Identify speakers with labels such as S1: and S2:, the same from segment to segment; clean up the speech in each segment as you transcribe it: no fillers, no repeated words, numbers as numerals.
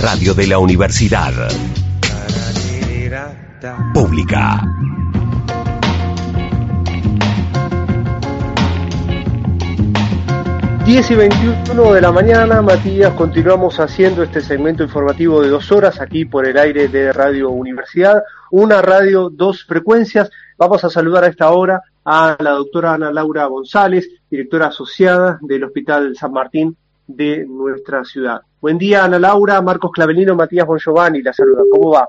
S1: radio de la Universidad Pública.
S2: Diez y 21 de la mañana, Matías, continuamos haciendo este segmento informativo de 2 horas aquí por el aire de Radio Universidad, una radio, 2 frecuencias. Vamos a saludar a esta hora a la doctora Ana Laura González, directora asociada del Hospital San Martín de nuestra ciudad. Buen día, Ana Laura. Marcos Clavelino, Matías Bongiovanni la saluda. ¿Cómo va?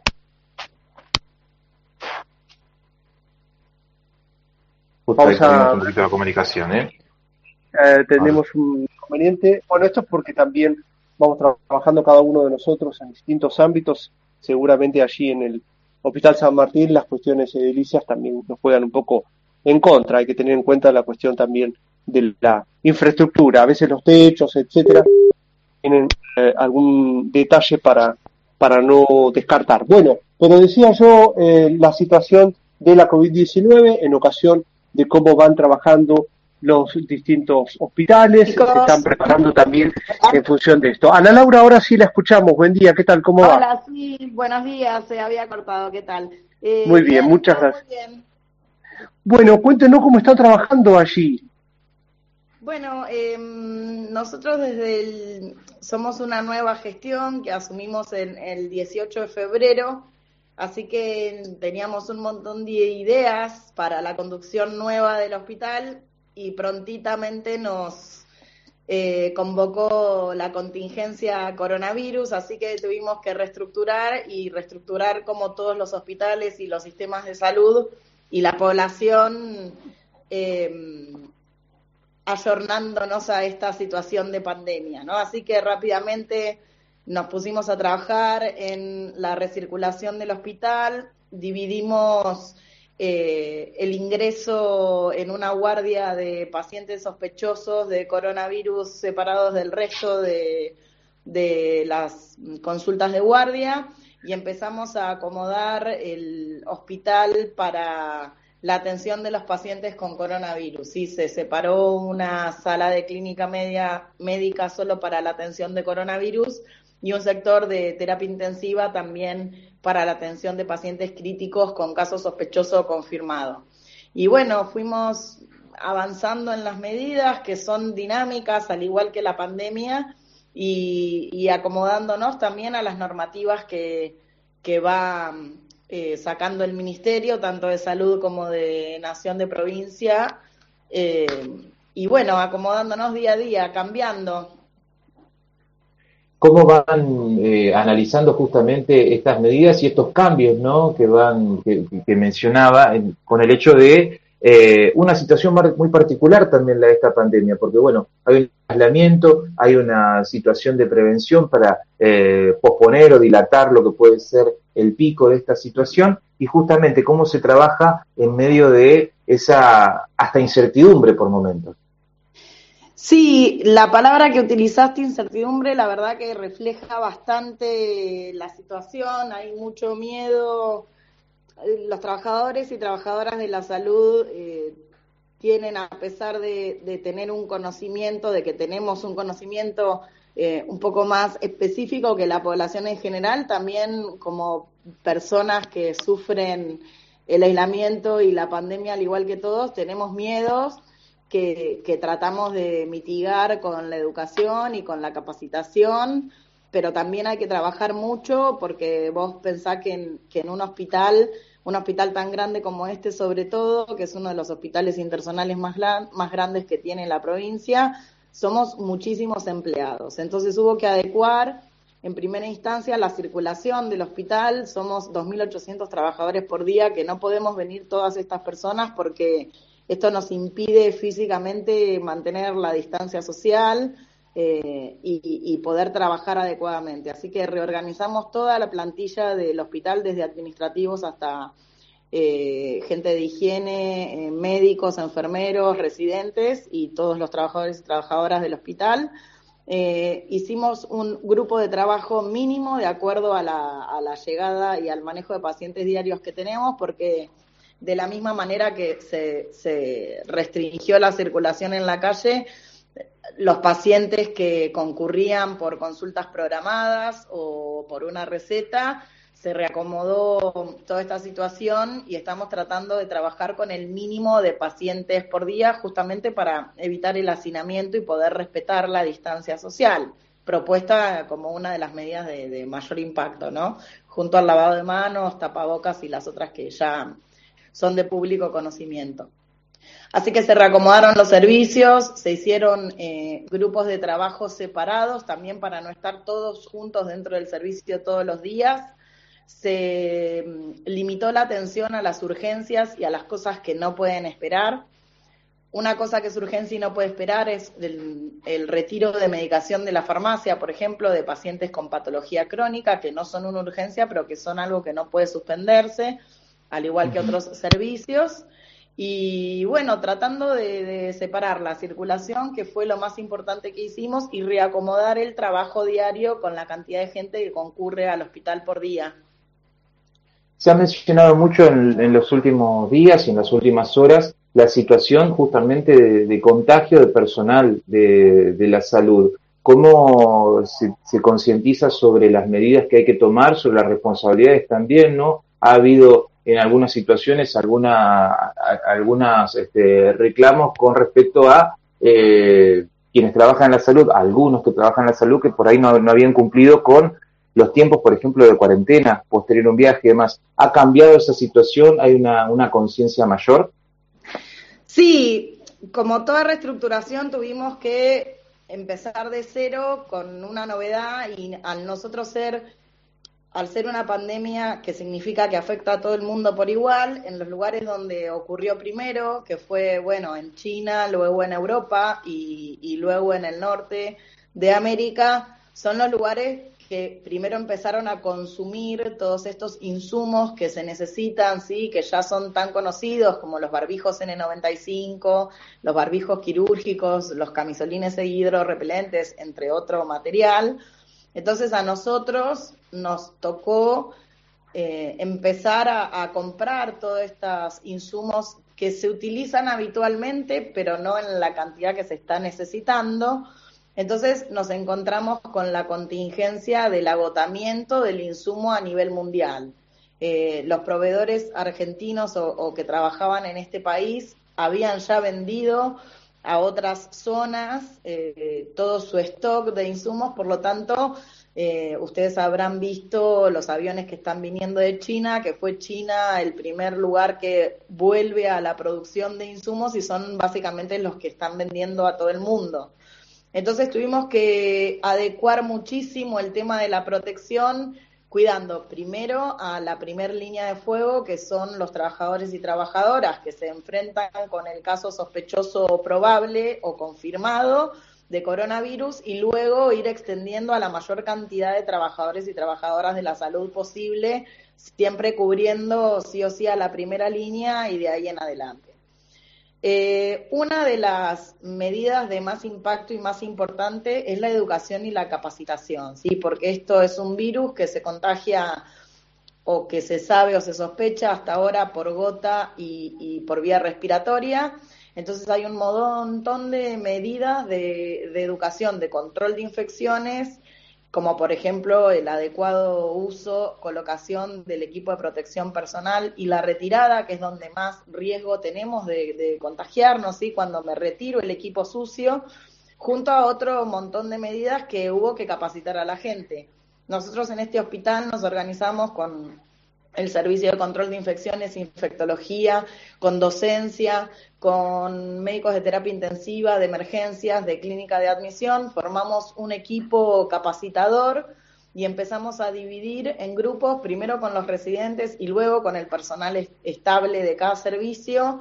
S3: Vamos a un poquito de comunicación,
S2: tenemos un inconveniente. Bueno, esto es porque también vamos trabajando cada uno de nosotros en distintos ámbitos. Seguramente allí en el Hospital San Martín las cuestiones edilicias también nos juegan un poco en contra. Hay que tener en cuenta la cuestión también de la infraestructura. A veces los techos, etcétera, tienen algún detalle para no descartar. Bueno, pero decía yo la situación de la COVID-19 en ocasión de cómo van trabajando los distintos hospitales, se están preparando también en función de esto. Ana Laura, ahora sí la escuchamos. Buen día, ¿qué tal? ¿Cómo va?
S4: Hola, sí, buenos días, se había cortado, ¿qué tal?
S2: Muy bien, muchas gracias. Muy bien. Bueno, cuéntenos cómo están trabajando allí.
S4: Bueno, nosotros somos una nueva gestión que asumimos el 18 de febrero, así que teníamos un montón de ideas para la conducción nueva del hospital y prontitamente nos convocó la contingencia coronavirus, así que tuvimos que reestructurar como todos los hospitales y los sistemas de salud y la población, ayornándonos a esta situación de pandemia, ¿no? Así que rápidamente nos pusimos a trabajar en la recirculación del hospital, dividimos el ingreso en una guardia de pacientes sospechosos de coronavirus separados del resto de las consultas de guardia y empezamos a acomodar el hospital para la atención de los pacientes con coronavirus. Sí, se separó una sala de clínica médica solo para la atención de coronavirus y un sector de terapia intensiva también para la atención de pacientes críticos con caso sospechoso o confirmado. Y bueno, fuimos avanzando en las medidas que son dinámicas, al igual que la pandemia, y acomodándonos también a las normativas que va sacando el Ministerio, tanto de Salud como de Nación de Provincia, y bueno, acomodándonos día a día, cambiando.
S3: ¿Cómo van analizando justamente estas medidas y estos cambios, ¿no?, que mencionaba con el hecho de una situación muy particular también la de esta pandemia? Porque bueno, hay un aislamiento, hay una situación de prevención para posponer o dilatar lo que puede ser el pico de esta situación, y justamente cómo se trabaja en medio de esa hasta incertidumbre por momentos.
S4: Sí, la palabra que utilizaste, incertidumbre, la verdad que refleja bastante la situación, hay mucho miedo. Los trabajadores y trabajadoras de la salud tienen, a pesar de tener un conocimiento, de que tenemos un conocimiento un poco más específico que la población en general, también como personas que sufren el aislamiento y la pandemia, al igual que todos, tenemos miedos que tratamos de mitigar con la educación y con la capacitación, pero también hay que trabajar mucho porque vos pensás que en un hospital tan grande como este, sobre todo, que es uno de los hospitales intersonales más grandes que tiene la provincia, somos muchísimos empleados. Entonces hubo que adecuar en primera instancia la circulación del hospital. Somos 2.800 trabajadores por día, que no podemos venir todas estas personas porque esto nos impide físicamente mantener la distancia social y poder trabajar adecuadamente. Así que reorganizamos toda la plantilla del hospital, desde administrativos hasta gente de higiene, médicos, enfermeros, residentes y todos los trabajadores y trabajadoras del hospital. Hicimos un grupo de trabajo mínimo de acuerdo a la llegada y al manejo de pacientes diarios que tenemos, porque de la misma manera que se restringió la circulación en la calle, los pacientes que concurrían por consultas programadas o por una receta. Se reacomodó toda esta situación y estamos tratando de trabajar con el mínimo de pacientes por día, justamente para evitar el hacinamiento y poder respetar la distancia social, propuesta como una de las medidas de mayor impacto, ¿no? Junto al lavado de manos, tapabocas y las otras que ya son de público conocimiento. Así que se reacomodaron los servicios, se hicieron grupos de trabajo separados, también para no estar todos juntos dentro del servicio todos los días. Se limitó la atención a las urgencias y a las cosas que no pueden esperar. Una cosa que es urgencia y no puede esperar es el retiro de medicación de la farmacia, por ejemplo, de pacientes con patología crónica, que no son una urgencia, pero que son algo que no puede suspenderse, al igual que otros servicios. Y bueno, tratando de separar la circulación, que fue lo más importante que hicimos, y reacomodar el trabajo diario con la cantidad de gente que concurre al hospital por día.
S3: Se ha mencionado mucho en los últimos días y en las últimas horas la situación justamente de contagio de personal de la salud. ¿Cómo se concientiza sobre las medidas que hay que tomar, sobre las responsabilidades también, ¿no? Ha habido en algunas situaciones algunas reclamos con respecto a quienes trabajan en la salud, algunos que trabajan en la salud que por ahí no habían cumplido con los tiempos, por ejemplo, de cuarentena, posterior a un viaje y demás. ¿Ha cambiado esa situación? ¿Hay una conciencia mayor?
S4: Sí, como toda reestructuración tuvimos que empezar de cero con una novedad, y al ser una pandemia que significa que afecta a todo el mundo por igual, en los lugares donde ocurrió primero, que fue, bueno, en China, luego en Europa y luego en el norte de América, son los lugares que primero empezaron a consumir todos estos insumos que se necesitan, sí, que ya son tan conocidos como los barbijos N95, los barbijos quirúrgicos, los camisolines e hidrorrepelentes, entre otro material. Entonces a nosotros nos tocó empezar a comprar todos estos insumos que se utilizan habitualmente, pero no en la cantidad que se está necesitando. Entonces nos encontramos con la contingencia del agotamiento del insumo a nivel mundial. Los proveedores argentinos o que trabajaban en este país habían ya vendido a otras zonas todo su stock de insumos, por lo tanto, ustedes habrán visto los aviones que están viniendo de China, que fue China el primer lugar que vuelve a la producción de insumos y son básicamente los que están vendiendo a todo el mundo. Entonces tuvimos que adecuar muchísimo el tema de la protección, cuidando primero a la primer línea de fuego, que son los trabajadores y trabajadoras que se enfrentan con el caso sospechoso o probable o confirmado de coronavirus, y luego ir extendiendo a la mayor cantidad de trabajadores y trabajadoras de la salud posible, siempre cubriendo sí o sí a la primera línea y de ahí en adelante. Una de las medidas de más impacto y más importante es la educación y la capacitación, ¿sí? Porque esto es un virus que se contagia o que se sabe o se sospecha hasta ahora por gota y por vía respiratoria. Entonces hay un montón de medidas de educación, de control de infecciones, como por ejemplo el adecuado uso, colocación del equipo de protección personal y la retirada, que es donde más riesgo tenemos de contagiarnos, ¿sí? Cuando me retiro el equipo sucio, junto a otro montón de medidas que hubo que capacitar a la gente. Nosotros en este hospital nos organizamos con el servicio de control de infecciones, infectología, con docencia, con médicos de terapia intensiva, de emergencias, de clínica de admisión. Formamos un equipo capacitador y empezamos a dividir en grupos, primero con los residentes y luego con el personal estable de cada servicio.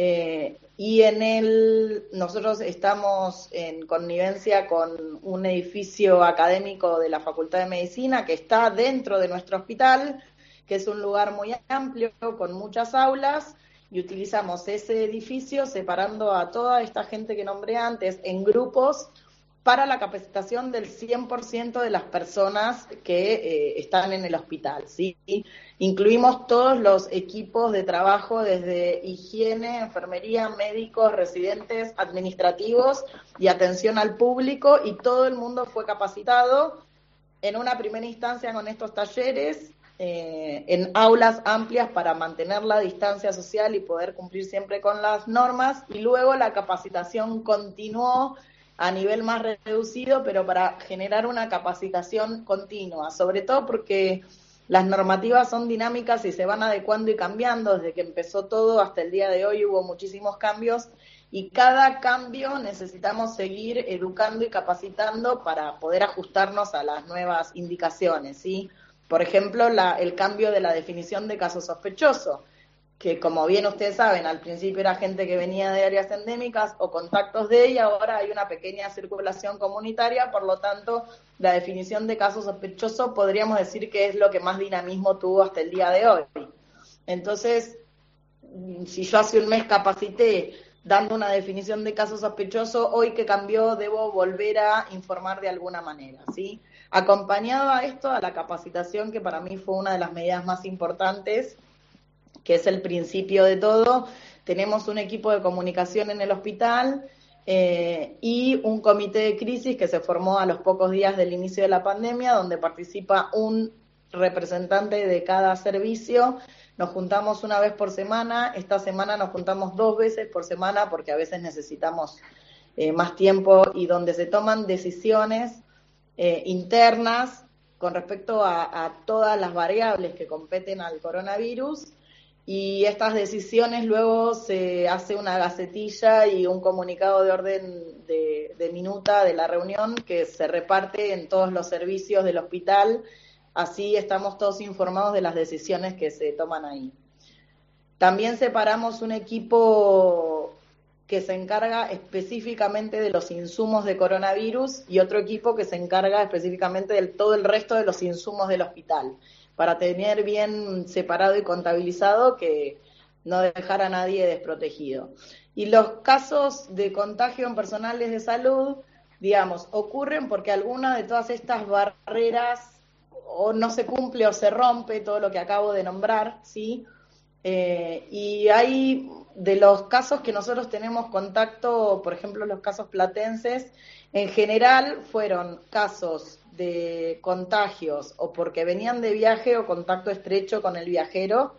S4: Y nosotros estamos en connivencia con un edificio académico de la Facultad de Medicina que está dentro de nuestro hospital, que es un lugar muy amplio, con muchas aulas, y utilizamos ese edificio separando a toda esta gente que nombré antes en grupos para la capacitación del 100% de las personas que están en el hospital, ¿sí? Incluimos todos los equipos de trabajo, desde higiene, enfermería, médicos, residentes, administrativos y atención al público, y todo el mundo fue capacitado en una primera instancia con estos talleres, en aulas amplias para mantener la distancia social y poder cumplir siempre con las normas, y luego la capacitación continuó a nivel más reducido, pero para generar una capacitación continua, sobre todo porque las normativas son dinámicas y se van adecuando y cambiando. Desde que empezó todo hasta el día de hoy hubo muchísimos cambios, y cada cambio necesitamos seguir educando y capacitando para poder ajustarnos a las nuevas indicaciones, ¿sí? Por ejemplo, el cambio de la definición de caso sospechoso, que como bien ustedes saben, al principio era gente que venía de áreas endémicas o contactos de ella, ahora hay una pequeña circulación comunitaria, por lo tanto, la definición de caso sospechoso podríamos decir que es lo que más dinamismo tuvo hasta el día de hoy. Entonces, si yo hace un mes capacité dando una definición de caso sospechoso, hoy que cambió debo volver a informar de alguna manera, ¿sí? Acompañado a esto, a la capacitación, que para mí fue una de las medidas más importantes, que es el principio de todo, tenemos un equipo de comunicación en el hospital y un comité de crisis que se formó a los pocos días del inicio de la pandemia, donde participa un representante de cada servicio. Nos juntamos una vez por semana, esta semana nos juntamos 2 veces por semana porque a veces necesitamos más tiempo, y donde se toman decisiones internas con respecto a todas las variables que competen al coronavirus, y estas decisiones luego se hace una gacetilla y un comunicado de orden de minuta de la reunión que se reparte en todos los servicios del hospital. Así estamos todos informados de las decisiones que se toman ahí. También separamos un equipo que se encarga específicamente de los insumos de coronavirus y otro equipo que se encarga específicamente de todo el resto de los insumos del hospital, para tener bien separado y contabilizado, que no dejar a nadie desprotegido. Y los casos de contagio en personales de salud, digamos, ocurren porque alguna de todas estas barreras o no se cumple o se rompe, todo lo que acabo de nombrar, ¿sí? Y hay de los casos que nosotros tenemos contacto, por ejemplo, los casos platenses, en general fueron casos de contagios o porque venían de viaje o contacto estrecho con el viajero,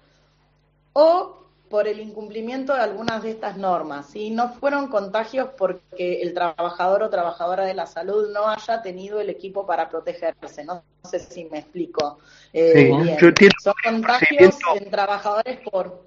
S4: o por el incumplimiento de algunas de estas normas, ¿sí? No fueron contagios porque el trabajador o trabajadora de la salud no haya tenido el equipo para protegerse. No sé si me explico bien.
S2: Yo entiendo.
S4: Son contagios en trabajadores por...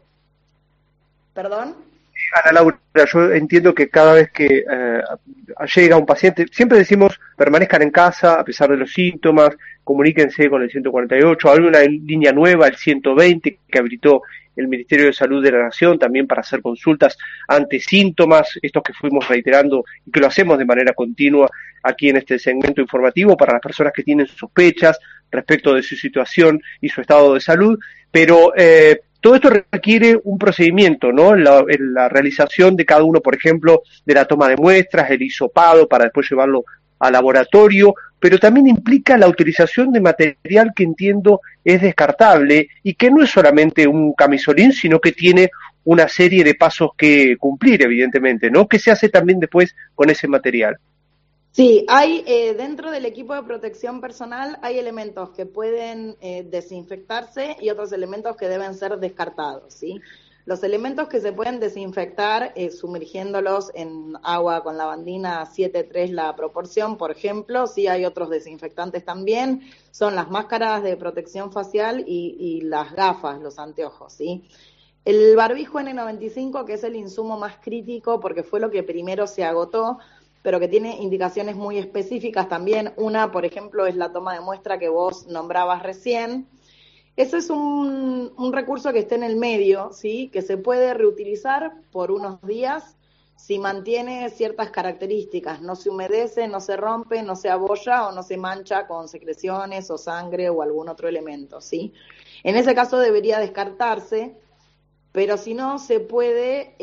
S4: ¿Perdón?
S2: Ana Laura, yo entiendo que cada vez que llega un paciente, siempre decimos permanezcan en casa a pesar de los síntomas, comuníquense con el 148, hay una línea nueva, el 120, que habilitó el Ministerio de Salud de la Nación también para hacer consultas ante síntomas, estos que fuimos reiterando y que lo hacemos de manera continua aquí en este segmento informativo para las personas que tienen sospechas respecto de su situación y su estado de salud, pero todo esto requiere un procedimiento, ¿no? La realización de cada uno, por ejemplo, de la toma de muestras, el hisopado para después llevarlo al laboratorio, pero también implica la utilización de material que entiendo es descartable y que no es solamente un camisolín, sino que tiene una serie de pasos que cumplir, evidentemente, ¿no? ¿Qué se hace también después con ese material?
S4: Sí, hay dentro del equipo de protección personal hay elementos que pueden desinfectarse y otros elementos que deben ser descartados, ¿sí? Los elementos que se pueden desinfectar sumergiéndolos en agua con lavandina a 7:3 la proporción, por ejemplo. Sí, hay otros desinfectantes también, son las máscaras de protección facial y las gafas, los anteojos, ¿sí? El barbijo N95, que es el insumo más crítico porque fue lo que primero se agotó, pero que tiene indicaciones muy específicas también. Una, por ejemplo, es la toma de muestra que vos nombrabas recién. Eso es un recurso que está en el medio, ¿sí? Que se puede reutilizar por unos días si mantiene ciertas características, no se humedece, no se rompe, no se abolla o no se mancha con secreciones o sangre o algún otro elemento, ¿sí? En ese caso debería descartarse. pero si no, se puede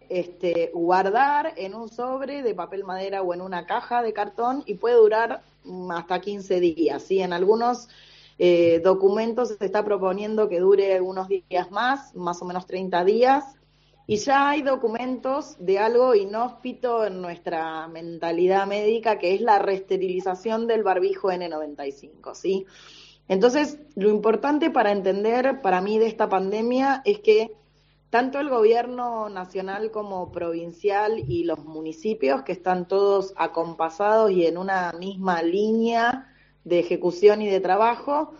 S4: guardar en un sobre de papel madera o en una caja de cartón y puede durar hasta 15 días, ¿sí? En algunos documentos se está proponiendo que dure unos días más o menos 30 días, y ya hay documentos de algo inhóspito en nuestra mentalidad médica, que es la reesterilización del barbijo N95, ¿sí? Entonces, lo importante para entender para mí de esta pandemia es que tanto el gobierno nacional como provincial y los municipios, que están todos acompasados y en una misma línea de ejecución y de trabajo,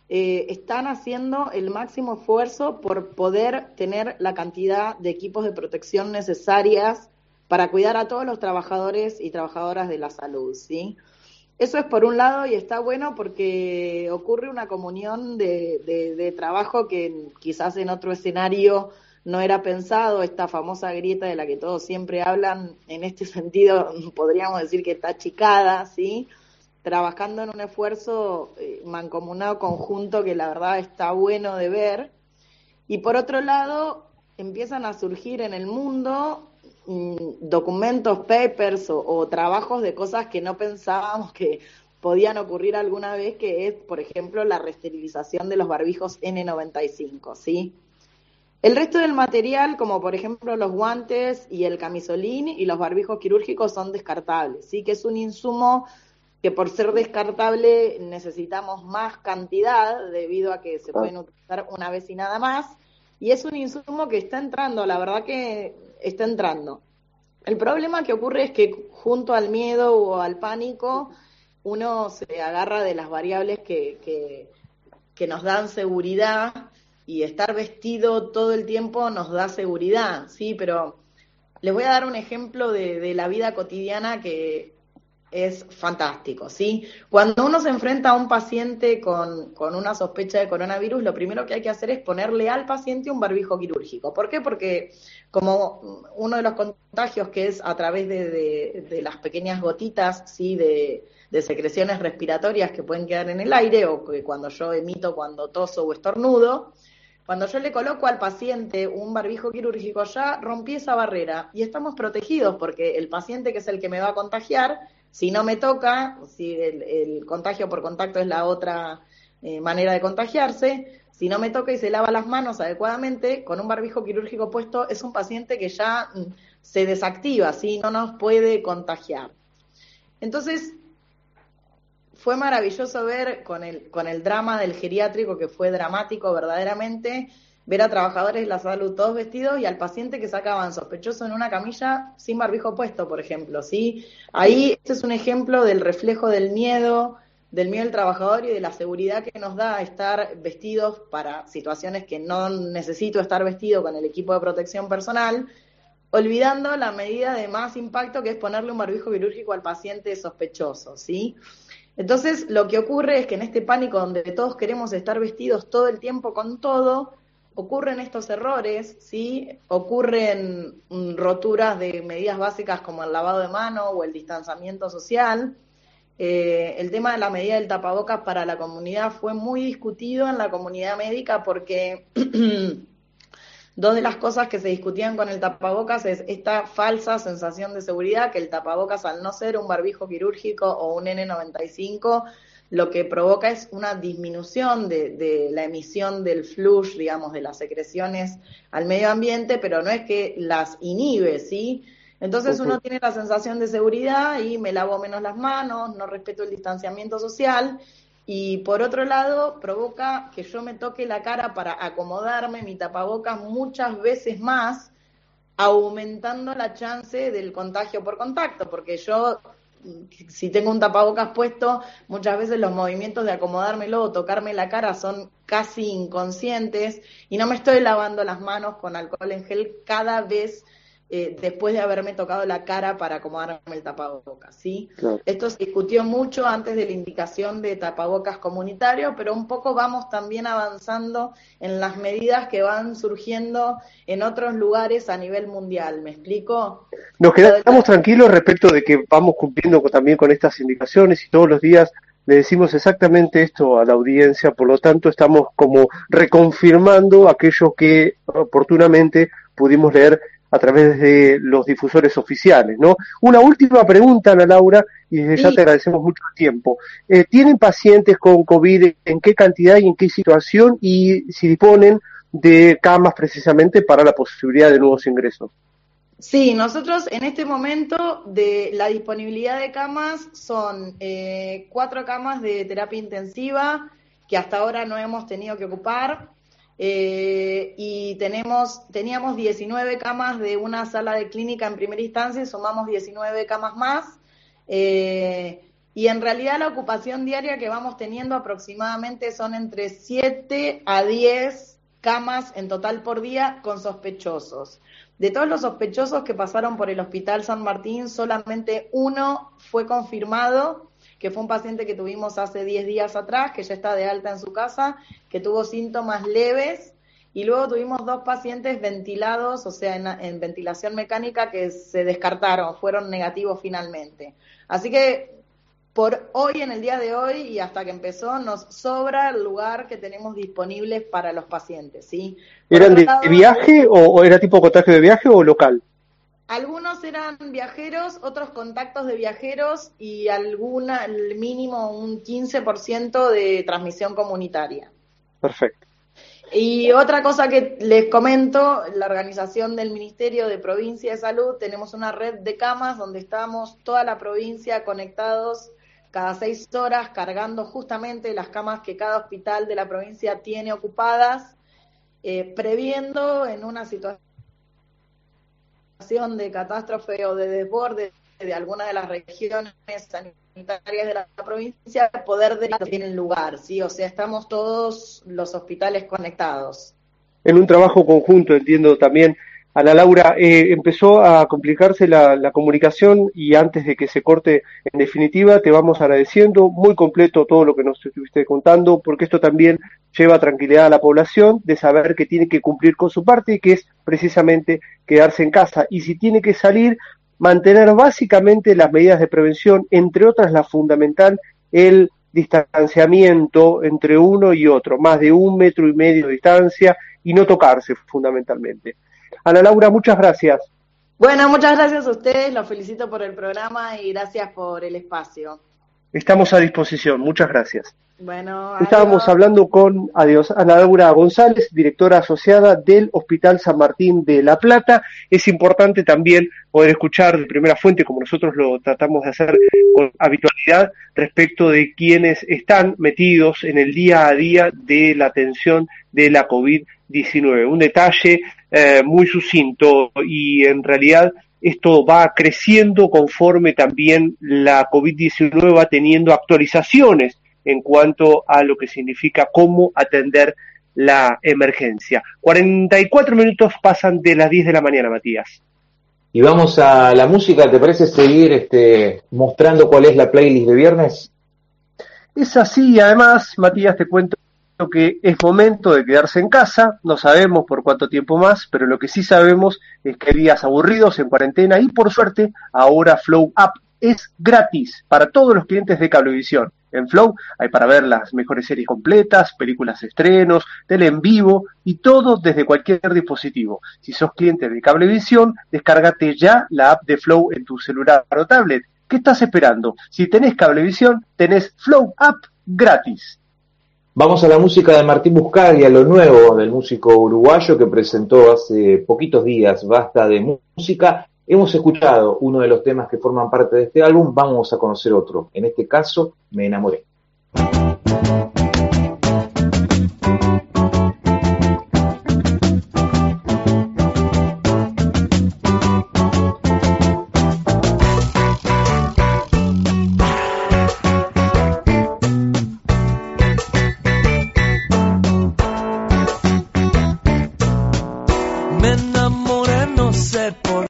S4: están haciendo el máximo esfuerzo por poder tener la cantidad de equipos de protección necesarias para cuidar a todos los trabajadores y trabajadoras de la salud, ¿sí? Eso es por un lado, y está bueno porque ocurre una comunión de trabajo que quizás en otro escenario no era pensado. Esta famosa grieta de la que todos siempre hablan, en este sentido podríamos decir que está achicada, ¿sí? Trabajando en un esfuerzo mancomunado conjunto que la verdad está bueno de ver. Y por otro lado, empiezan a surgir en el mundo documentos, papers o trabajos de cosas que no pensábamos que podían ocurrir alguna vez, que es, por ejemplo, la reesterilización de los barbijos N95, ¿sí? El resto del material, como por ejemplo los guantes y el camisolín y los barbijos quirúrgicos, son descartables, ¿sí? Que es un insumo que por ser descartable necesitamos más cantidad debido a que se pueden utilizar una vez y nada más, y es un insumo que está entrando, la verdad que está entrando. El problema que ocurre es que junto al miedo o al pánico uno se agarra de las variables que nos dan seguridad, y estar vestido todo el tiempo nos da seguridad, ¿sí? Pero les voy a dar un ejemplo de la vida cotidiana que es fantástico, ¿sí? Cuando uno se enfrenta a un paciente con una sospecha de coronavirus, lo primero que hay que hacer es ponerle al paciente un barbijo quirúrgico. ¿Por qué? Porque como uno de los contagios, que es a través de las pequeñas gotitas, ¿sí? de secreciones respiratorias que pueden quedar en el aire, o que cuando yo emito cuando toso o estornudo, cuando yo le coloco al paciente un barbijo quirúrgico, ya rompí esa barrera y estamos protegidos, porque el paciente, que es el que me va a contagiar, si no me toca, si el contagio por contacto es la otra manera de contagiarse, si no me toca y se lava las manos adecuadamente, con un barbijo quirúrgico puesto, es un paciente que ya se desactiva, ¿sí? No nos puede contagiar. Entonces, fue maravilloso ver con el drama del geriátrico, que fue dramático verdaderamente, ver a trabajadores de la salud todos vestidos y al paciente que sacaban sospechoso en una camilla sin barbijo puesto, por ejemplo, ¿sí? Ahí este es un ejemplo del reflejo del miedo del trabajador y de la seguridad que nos da estar vestidos para situaciones que no necesito estar vestido con el equipo de protección personal, olvidando la medida de más impacto, que es ponerle un barbijo quirúrgico al paciente sospechoso, ¿sí? Entonces, lo que ocurre es que en este pánico donde todos queremos estar vestidos todo el tiempo con todo, ocurren estos errores, ¿sí? Ocurren roturas de medidas básicas como el lavado de manos o el distanciamiento social. El tema de la medida del tapabocas para la comunidad fue muy discutido en la comunidad médica, porque dos de las cosas que se discutían con el tapabocas es esta falsa sensación de seguridad, que el tapabocas, al no ser un barbijo quirúrgico o un N95, lo que provoca es una disminución de la emisión del flush, digamos, de las secreciones al medio ambiente, pero no es que las inhibe, ¿sí? Entonces uno tiene la sensación de seguridad y me lavo menos las manos, no respeto el distanciamiento social, y por otro lado provoca que yo me toque la cara para acomodarme mi tapabocas muchas veces más, aumentando la chance del contagio por contacto, porque yo, si tengo un tapabocas puesto, muchas veces los movimientos de acomodármelo o tocarme la cara son casi inconscientes y no me estoy lavando las manos con alcohol en gel cada vez después de haberme tocado la cara para acomodarme el tapabocas, ¿sí? Claro. Esto se discutió mucho antes de la indicación de tapabocas comunitario, pero un poco vamos también avanzando en las medidas que van surgiendo en otros lugares a nivel mundial. ¿Me explico?
S2: Nos quedamos tranquilos respecto de que vamos cumpliendo también con estas indicaciones y todos los días le decimos exactamente esto a la audiencia, por lo tanto estamos como reconfirmando aquello que oportunamente pudimos leer a través de los difusores oficiales, ¿no? Una última pregunta, Ana Laura, y desde ya te agradecemos mucho el tiempo. ¿Tienen pacientes con COVID? ¿En qué cantidad y en qué situación? Y si disponen de camas precisamente para la posibilidad de nuevos ingresos.
S4: Sí, nosotros en este momento de la disponibilidad de camas son 4 camas de terapia intensiva que hasta ahora no hemos tenido que ocupar. Y teníamos 19 camas de una sala de clínica en primera instancia y sumamos 19 camas más, y en realidad la ocupación diaria que vamos teniendo aproximadamente son entre 7 a 10 camas en total por día con sospechosos. De todos los sospechosos que pasaron por el Hospital San Martín, solamente uno fue confirmado, que fue un paciente que tuvimos hace 10 días atrás, que ya está de alta en su casa, que tuvo síntomas leves, y luego tuvimos 2 pacientes ventilados, o sea, en ventilación mecánica, que se descartaron, fueron negativos finalmente. Así que por hoy, en el día de hoy, y hasta que empezó, nos sobra el lugar que tenemos disponible para los pacientes, ¿sí?
S2: ¿Eran de viaje o era tipo contagio de viaje o local?
S4: Algunos eran viajeros, otros contactos de viajeros y el mínimo un 15% de transmisión comunitaria.
S2: Perfecto.
S4: Y otra cosa que les comento, la organización del Ministerio de Provincia de Salud, tenemos una red de camas donde estamos toda la provincia conectados cada 6 horas cargando justamente las camas que cada hospital de la provincia tiene ocupadas, previendo en una situación de catástrofe o de desborde de alguna de las regiones sanitarias de la provincia, poder tener lugar, ¿sí? O sea, estamos todos los hospitales conectados.
S2: En un trabajo conjunto, entiendo también. Ana Laura, empezó a complicarse la comunicación y antes de que se corte en definitiva, te vamos agradeciendo, muy completo todo lo que nos estuviste contando, porque esto también lleva tranquilidad a la población de saber que tiene que cumplir con su parte, que es precisamente quedarse en casa. Y si tiene que salir, mantener básicamente las medidas de prevención, entre otras la fundamental, el distanciamiento entre uno y otro, más de 1,5 metros de distancia y no tocarse fundamentalmente. Ana Laura, muchas gracias.
S4: Bueno, muchas gracias a ustedes, los felicito por el programa y gracias por el espacio.
S2: Estamos a disposición, muchas gracias.
S4: Bueno,
S2: estábamos hablando con Ana Laura González, directora asociada del Hospital San Martín de La Plata. Es importante también poder escuchar de primera fuente, como nosotros lo tratamos de hacer con habitualidad, respecto de quienes están metidos en el día a día de la atención de la COVID-19. Un detalle muy sucinto y en realidad esto va creciendo conforme también la COVID-19 va teniendo actualizaciones en cuanto a lo que significa cómo atender la emergencia. 44 minutos pasan de las 10 de la mañana, Matías.
S3: Y vamos a la música, ¿te parece seguir mostrando cuál es la playlist de viernes?
S2: Es así, además, Matías, te cuento que es momento de quedarse en casa, no sabemos por cuánto tiempo más, pero lo que sí sabemos es que hay días aburridos en cuarentena y por suerte ahora Flow App es gratis para todos los clientes de Cablevisión. En Flow hay para ver las mejores series completas, películas estrenos, tele en vivo y todo desde cualquier dispositivo. Si sos cliente de Cablevisión, descárgate ya la app de Flow en tu celular o tablet. ¿Qué estás esperando? Si tenés Cablevisión, tenés Flow App gratis.
S3: Vamos a la música de Martín Buscaglia, lo nuevo del músico uruguayo que presentó hace poquitos días Basta de Música. Hemos escuchado uno de los temas que forman parte de este álbum, vamos a conocer otro. En este caso, Me enamoré.